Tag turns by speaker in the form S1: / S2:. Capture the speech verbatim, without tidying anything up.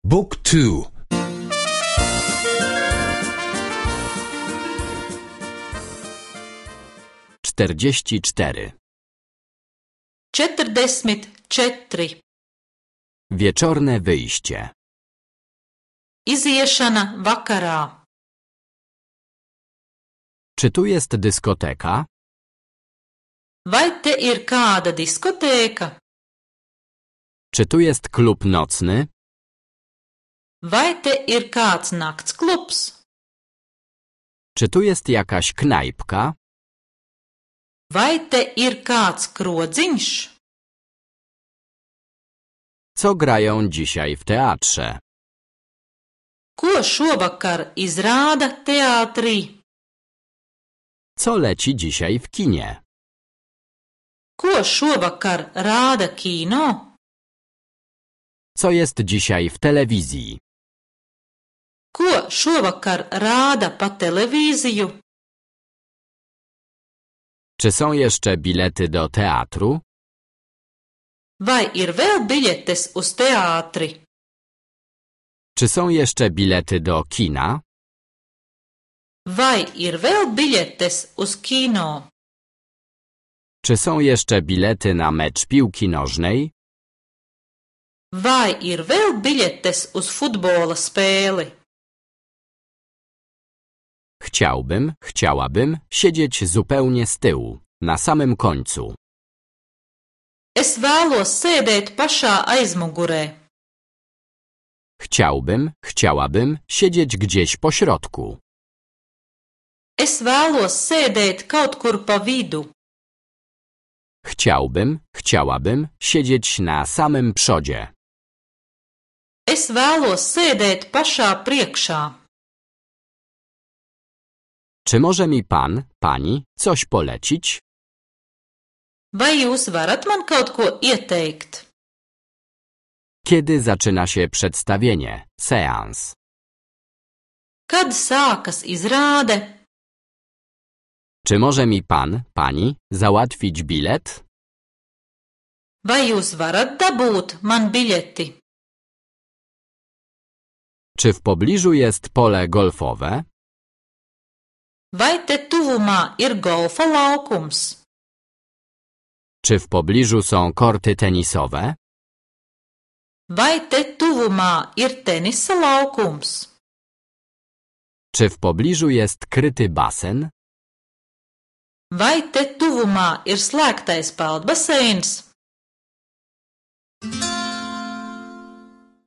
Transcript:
S1: Book two.
S2: czterdzieści cztery.
S3: Četrdesmit četri.
S2: Wieczorne wyjście.
S3: Iziešana vakarā.
S2: Czy tu jest dyskoteka?
S3: Vai te ir kāda diskotēka?
S2: Czy tu jest klub nocny?
S3: Vai te ir kāds naktsklubs?
S2: Czy tu jest jakaś knajpka?
S3: Vai te ir kāds krodziņš?
S2: Co grają dzisiaj w teatrze?
S3: Ko šovakar izrāda teātrī?
S2: Co leci dzisiaj w kinie?
S3: Ko šovakar rāda kino?
S2: Co jest dzisiaj w telewizji?
S3: Ko šovakar rāda pa televīziju?
S2: Czy są jeszcze bilety do teatru?
S3: Vai ir vēl biļetes uz teātri?
S2: Czy są jeszcze bilety do kina?
S3: Vai ir vēl biļetes uz kino?
S2: Czy są jeszcze bilety na mecz piłki nożnej?
S3: Vai ir vēl biļetes uz futbola spēli?
S2: Chciałbym, chciałabym siedzieć zupełnie z tyłu, na samym końcu.
S3: Es vēlos sēdēt pašā aizmugurē.
S2: Chciałbym, chciałabym siedzieć gdzieś po środku.
S3: Es vēlos sēdēt kaut kur pa vidu.
S2: Chciałbym, chciałabym siedzieć na samym przodzie.
S3: Es vēlos sēdēt pašā priekšā.
S2: Czy może mi pan, pani coś polecić?
S3: Vai jūs varat man kaut ko ieteikt?
S2: Kiedy zaczyna się przedstawienie, seans?
S3: Kad sākas izrāde?
S2: Czy może mi pan, pani załatwić bilet?
S3: Vai jūs varat dabūt man biļeti?
S2: Czy w pobliżu jest pole golfowe?
S3: Vai te tuvumā ir golfa laukums?
S2: Czy w pobliżu są korty tenisowe?
S3: Vai te tuvumā ir tenisa laukums?
S2: Czy w pobliżu jest kryty basen?
S3: Vai te tuvumā ir slēgtais peldbaseins?